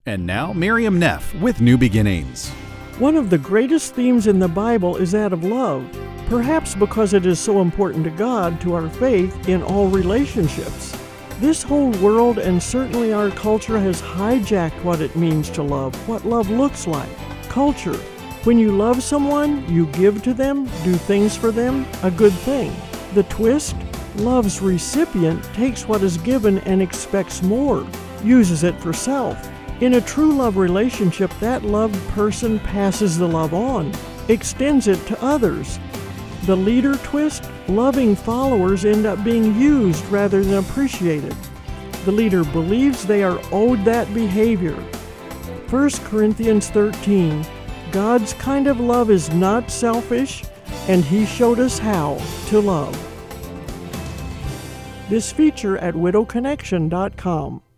And now, Miriam Neff with New Beginnings. One of the greatest themes in the Bible is that of love, perhaps because it is so important to God, to our faith, in all relationships. This whole world and certainly our culture has hijacked what it means to love, what love looks like. Culture. When you love someone, you give to them, do things for them, a good thing. The twist? Love's recipient takes what is given and expects more, uses it for self. In a true love relationship, that loved person passes the love on, extends it to others. The leader twist, loving followers end up being used rather than appreciated. The leader believes they are owed that behavior. 1 Corinthians 13, God's kind of love is not selfish, and He showed us how to love. This feature at widowconnection.com.